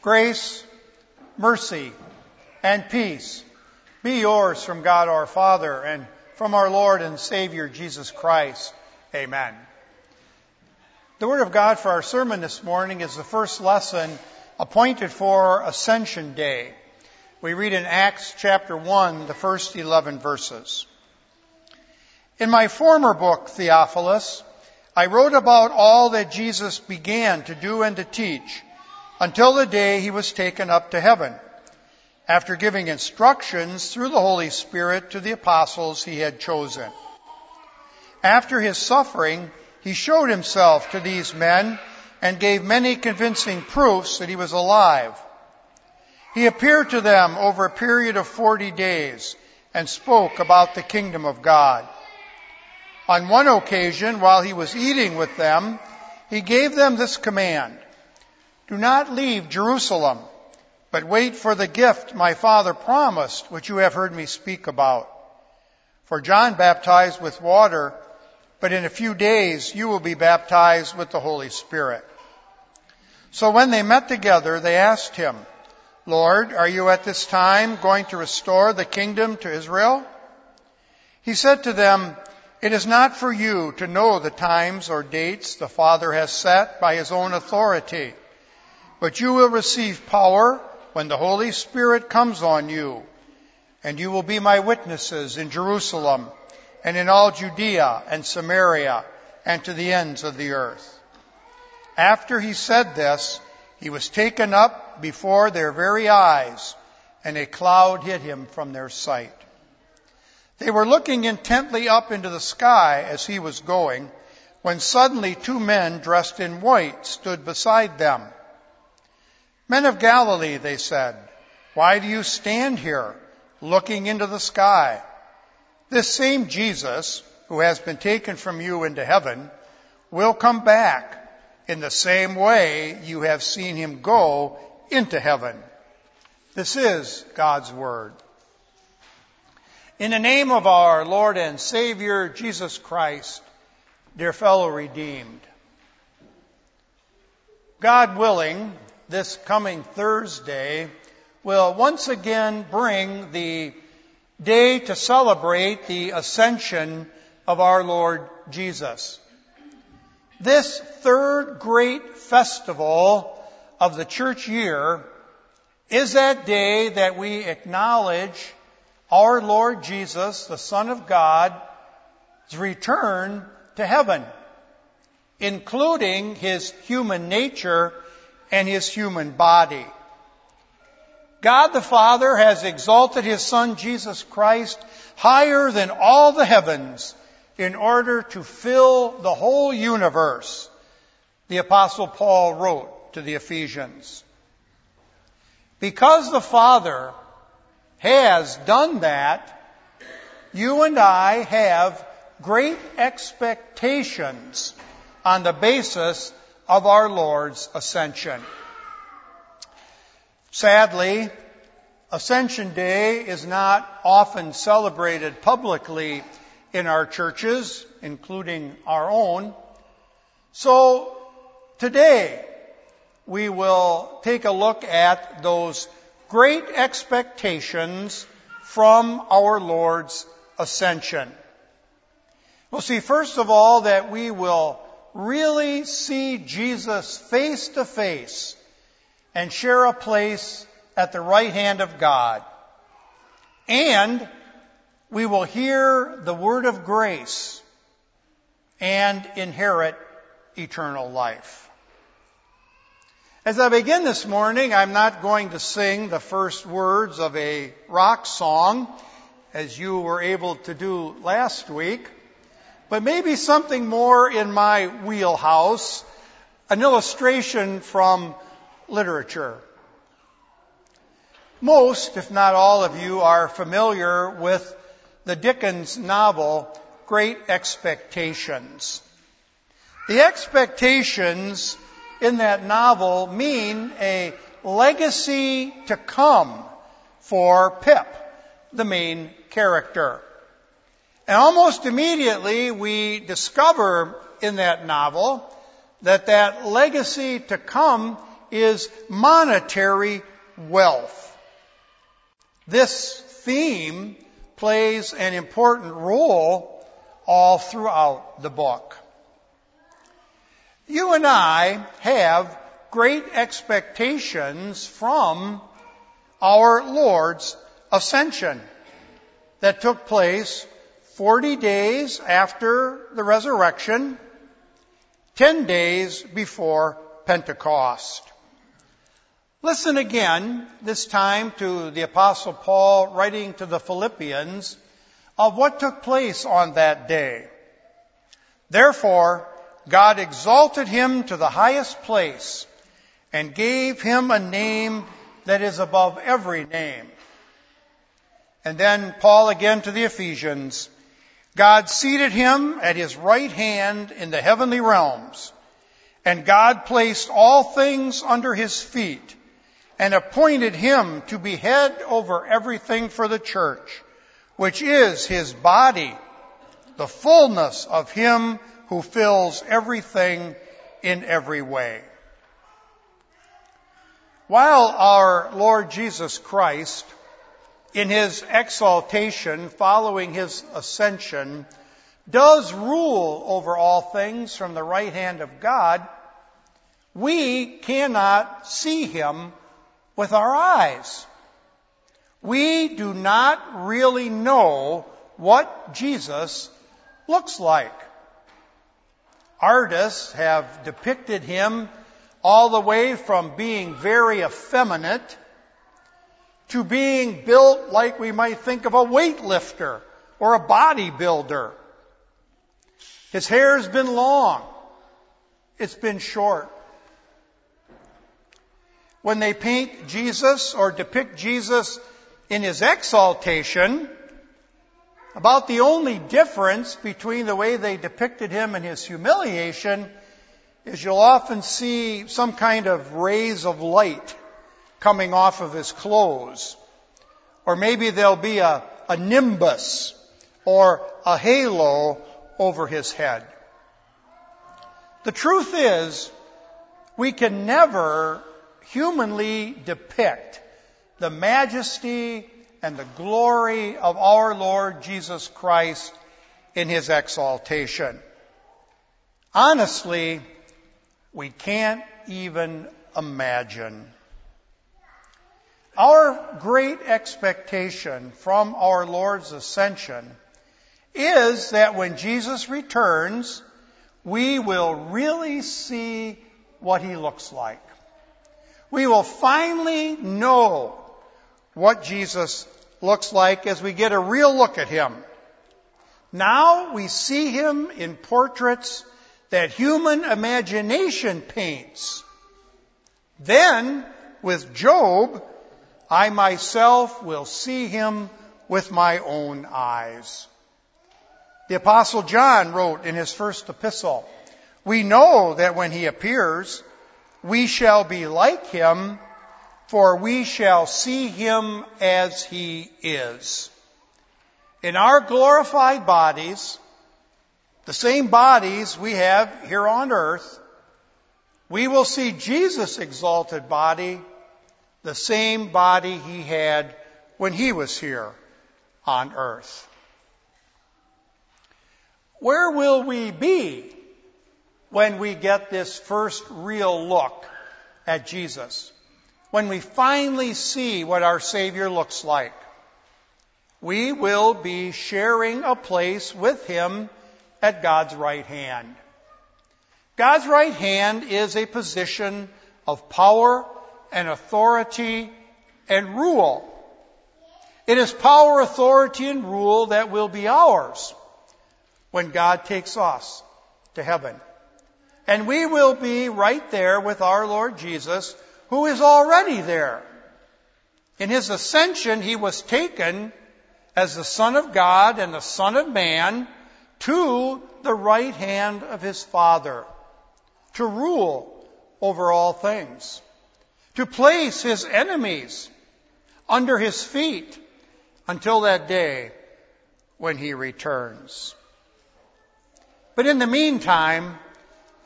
Grace, mercy, and peace be yours from God our Father and from our Lord and Savior Jesus Christ. Amen. The Word of God for our sermon this morning is the first lesson appointed for Ascension Day. We read in Acts chapter 1, the first 11 verses. In my former book, Theophilus, I wrote about all that Jesus began to do and to teach until the day he was taken up to heaven, after giving instructions through the Holy Spirit to the apostles he had chosen. After his suffering, he showed himself to these men and gave many convincing proofs that he was alive. He appeared to them over a period of 40 days and spoke about the kingdom of God. On one occasion, while he was eating with them, he gave them this command: "Do not leave Jerusalem, but wait for the gift my Father promised, which you have heard me speak about. For John baptized with water, but in a few days you will be baptized with the Holy Spirit." So when they met together, they asked him, "Lord, are you at this time going to restore the kingdom to Israel?" He said to them, "It is not for you to know the times or dates the Father has set by his own authority, but you will receive power when the Holy Spirit comes on you, and you will be my witnesses in Jerusalem and in all Judea and Samaria and to the ends of the earth." After he said this, he was taken up before their very eyes, and a cloud hid him from their sight. They were looking intently up into the sky as he was going, when suddenly two men dressed in white stood beside them. "Men of Galilee," they said, "why do you stand here looking into the sky? This same Jesus, who has been taken from you into heaven, will come back in the same way you have seen him go into heaven." This is God's Word. In the name of our Lord and Savior, Jesus Christ, dear fellow redeemed, God willing, this coming Thursday will once again bring the day to celebrate the ascension of our Lord Jesus. This third great festival of the church year is that day that we acknowledge our Lord Jesus, the Son of God's return to heaven, including his human nature and his human body. God the Father has exalted his Son Jesus Christ higher than all the heavens in order to fill the whole universe, the Apostle Paul wrote to the Ephesians. Because the Father has done that, you and I have great expectations on the basis of our Lord's ascension. Sadly, Ascension Day is not often celebrated publicly in our churches, including our own. So today, we will take a look at those great expectations from our Lord's ascension. We'll see, first of all, that we will really see Jesus face to face and share a place at the right hand of God. And we will hear the word of grace and inherit eternal life. As I begin this morning, I'm not going to sing the first words of a rock song, as you were able to do last week, but maybe something more in my wheelhouse, an illustration from literature. Most, if not all of you, are familiar with the Dickens novel, Great Expectations. The expectations in that novel mean a legacy to come for Pip, the main character. And almost immediately we discover in that novel that legacy to come is monetary wealth. This theme plays an important role all throughout the book. You and I have great expectations from our Lord's ascension that took place 40 days after the resurrection, 10 days before Pentecost. Listen again, this time to the Apostle Paul writing to the Philippians of what took place on that day. Therefore, God exalted him to the highest place and gave him a name that is above every name. And then Paul again to the Ephesians. God seated him at his right hand in the heavenly realms, and God placed all things under his feet and appointed him to be head over everything for the church, which is his body, the fullness of him who fills everything in every way. While our Lord Jesus Christ, in his exaltation following his ascension, does rule over all things from the right hand of God, we cannot see him with our eyes. We do not really know what Jesus looks like. Artists have depicted him all the way from being very effeminate to being built like we might think of a weightlifter or a bodybuilder. His hair's been long. It's been short. When they paint Jesus or depict Jesus in his exaltation, about the only difference between the way they depicted him and his humiliation is you'll often see some kind of rays of light coming off of his clothes. Or maybe there'll be a nimbus or a halo over his head. The truth is, we can never humanly depict the majesty and the glory of our Lord Jesus Christ in his exaltation. Honestly, we can't even imagine. Our great expectation from our Lord's ascension is that when Jesus returns, we will really see what he looks like. We will finally know what Jesus looks like as we get a real look at him. Now we see him in portraits that human imagination paints. Then, with Job, I myself will see him with my own eyes. The Apostle John wrote in his first epistle, "We know that when he appears, we shall be like him, for we shall see him as he is." In our glorified bodies, the same bodies we have here on earth, we will see Jesus' exalted body, the same body he had when he was here on earth. Where will we be when we get this first real look at Jesus? When we finally see what our Savior looks like? We will be sharing a place with him at God's right hand. God's right hand is a position of power and authority and rule. It is power, authority, and rule that will be ours when God takes us to heaven. And we will be right there with our Lord Jesus, who is already there. In his ascension, he was taken as the Son of God and the Son of Man to the right hand of his Father, to rule over all things, to place his enemies under his feet until that day when he returns. But in the meantime,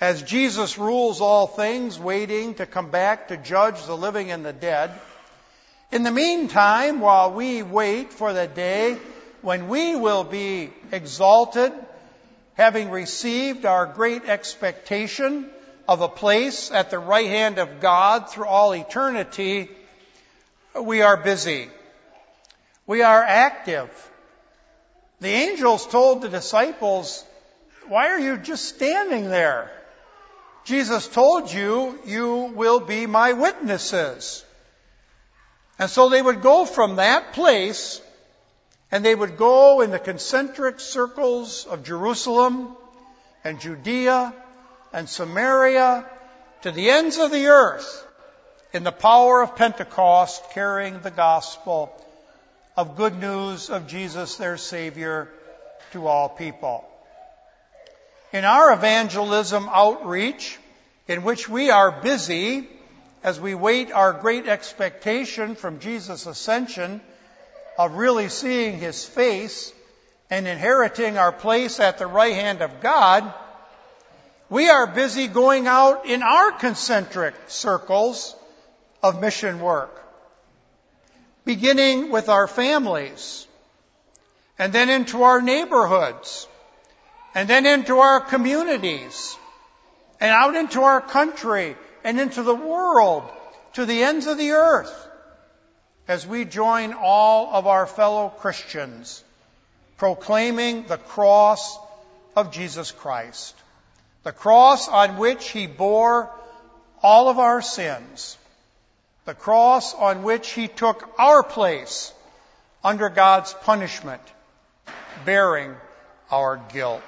as Jesus rules all things, waiting to come back to judge the living and the dead. In the meantime, while we wait for the day when we will be exalted, having received our great expectation of a place at the right hand of God through all eternity, we are busy. We are active. The angels told the disciples, "Why are you just standing there? Jesus told you, you will be my witnesses." And so they would go from that place, and they would go in the concentric circles of Jerusalem and Judea and Samaria to the ends of the earth in the power of Pentecost, carrying the gospel of good news of Jesus, their Savior, to all people. In our evangelism outreach, in which we are busy as we wait our great expectation from Jesus' ascension of really seeing His face and inheriting our place at the right hand of God, we are busy going out in our concentric circles of mission work, beginning with our families, and then into our neighborhoods, and then into our communities, and out into our country, and into the world, to the ends of the earth, as we join all of our fellow Christians, proclaiming the cross of Jesus Christ, the cross on which He bore all of our sins, the cross on which He took our place under God's punishment, bearing our guilt.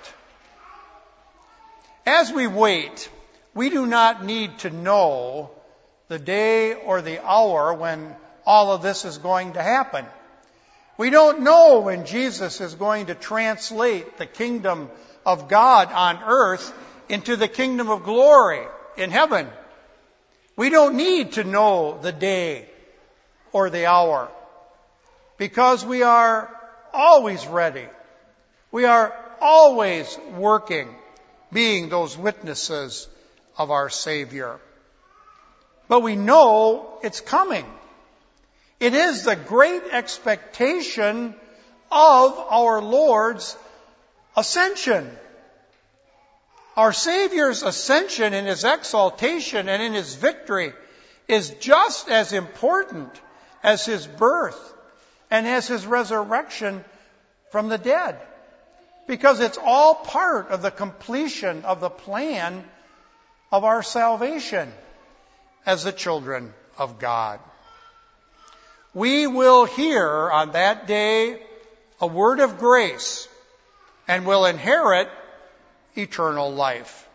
As we wait, we do not need to know the day or the hour when all of this is going to happen. We don't know when Jesus is going to translate the kingdom of God on earth into the kingdom of glory in heaven. We don't need to know the day or the hour, because we are always ready. We are always working, being those witnesses of our Savior. But we know it's coming. It is the great expectation of our Lord's ascension. Our Savior's ascension in His exaltation and in His victory is just as important as His birth and as His resurrection from the dead, because it's all part of the completion of the plan of our salvation as the children of God. We will hear on that day a word of grace and will inherit eternal life.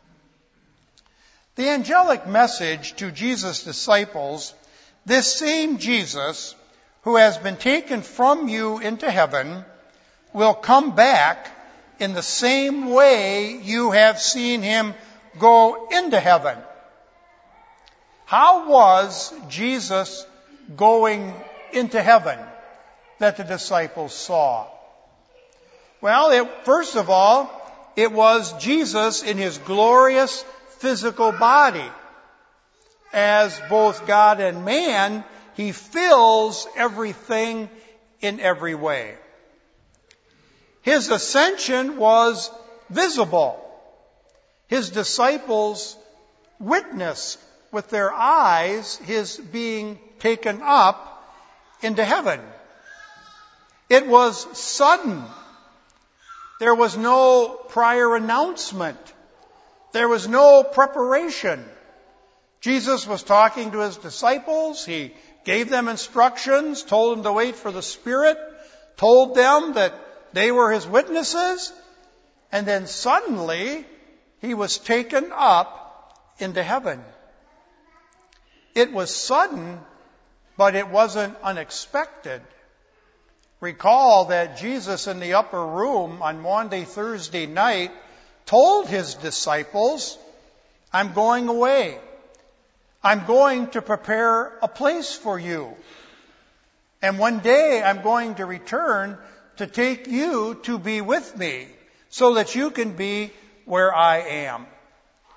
The angelic message to Jesus' disciples, this same Jesus who has been taken from you into heaven will come back in the same way you have seen Him go into heaven. How was Jesus going into heaven that the disciples saw? Well, first of all, it was Jesus in His glorious physical body. As both God and man, He fills everything in every way. His ascension was visible. His disciples witnessed with their eyes His being taken up into heaven. It was sudden. There was no prior announcement. There was no preparation. Jesus was talking to His disciples. He gave them instructions, told them to wait for the Spirit, told them that they were His witnesses, and then suddenly He was taken up into heaven. It was sudden, but it wasn't unexpected. Recall that Jesus in the upper room on Maundy Thursday night told His disciples, "I'm going away. I'm going to prepare a place for you. And one day I'm going to return to take you to be with me so that you can be where I am."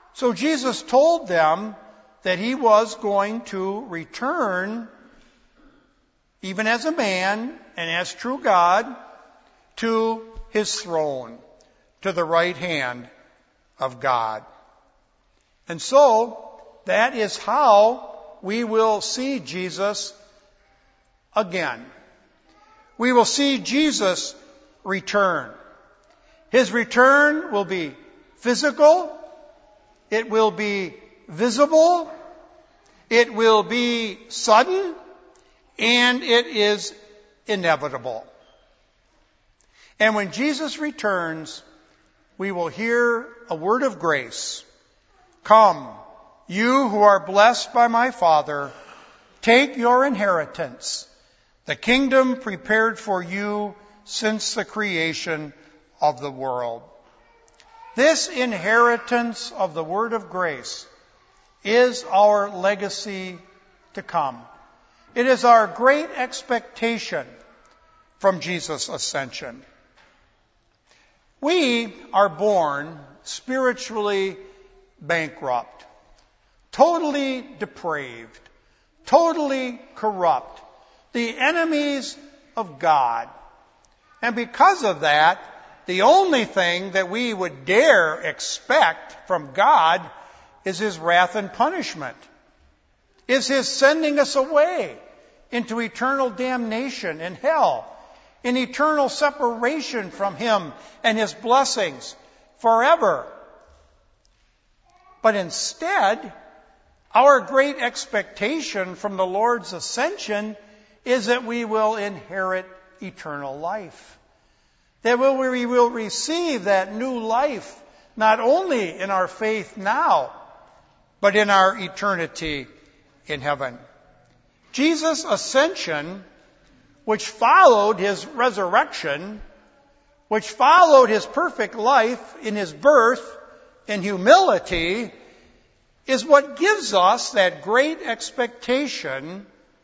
So Jesus told them that he was going to return, even as a man and as true God, to his throne, to the right hand of God. And so, that is how we will see Jesus again. We will see Jesus return. His return will be physical. It will be visible. It will be sudden. And it is inevitable. And when Jesus returns, we will hear a word of grace. Come, you who are blessed by my Father, take your inheritance, the kingdom prepared for you since the creation of the world. This inheritance of the word of grace is our legacy to come. It is our great expectation from Jesus' ascension. We are born spiritually bankrupt, totally depraved, totally corrupt, the enemies of God. And because of that, the only thing that we would dare expect from God is His wrath and punishment, is His sending us away into eternal damnation in hell, in eternal separation from Him and His blessings forever. But instead, our great expectation from the Lord's ascension is that we will inherit eternal life. That we will receive that new life, not only in our faith now, but in our eternity in heaven. Jesus' ascension, which followed His resurrection, which followed His perfect life in His birth in humility, is what gives us that great expectation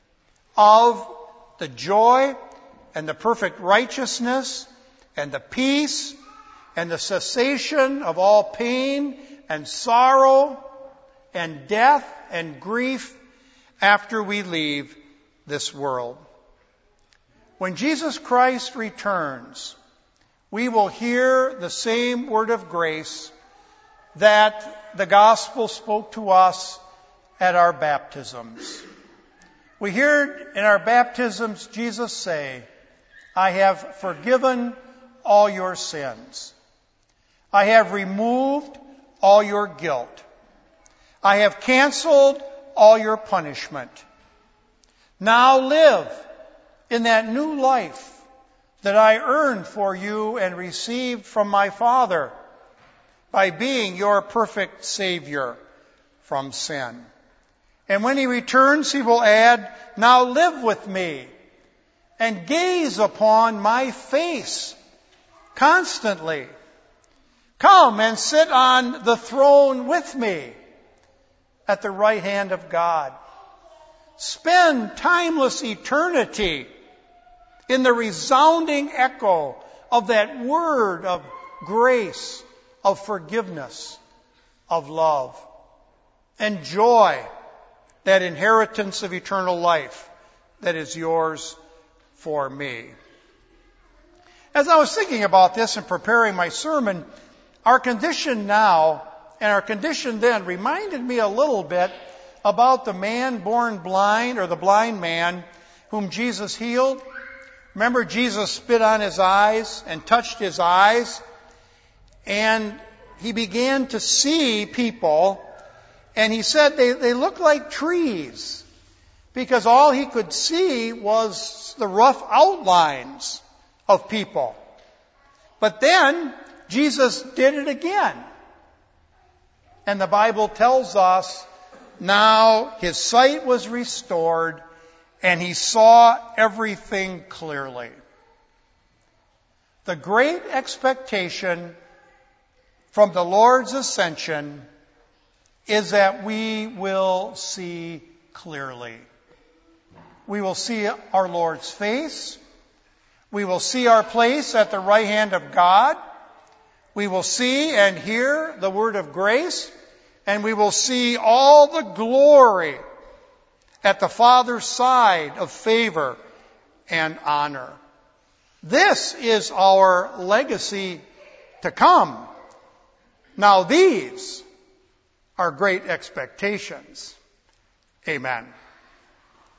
of the joy and the perfect righteousness and the peace and the cessation of all pain and sorrow and death and grief after we leave this world. When Jesus Christ returns, we will hear the same word of grace that the gospel spoke to us at our baptisms. We hear in our baptisms Jesus say, I have forgiven all your sins. I have removed all your guilt. I have canceled all your punishment. Now live in that new life that I earned for you and received from my Father by being your perfect Savior from sin. And when He returns, He will add, now live with me and gaze upon my face constantly. Come and sit on the throne with me at the right hand of God. Spend timeless eternity in the resounding echo of that word of grace, of forgiveness, of love. Enjoy that inheritance of eternal life that is yours for me. As I was thinking about this and preparing my sermon, our condition now and our condition then reminded me a little bit about the man born blind, or the blind man whom Jesus healed. Remember, Jesus spit on his eyes and touched his eyes, and he began to see people, and he said they look like trees, because all he could see was the rough outlines of people. But then Jesus did it again. And the Bible tells us now his sight was restored and he saw everything clearly. The great expectation from the Lord's ascension is that we will see clearly. We will see our Lord's face. We will see our place at the right hand of God. We will see and hear the word of grace and we will see all the glory at the Father's side of favor and honor. This is our legacy to come. Now these are great expectations. Amen.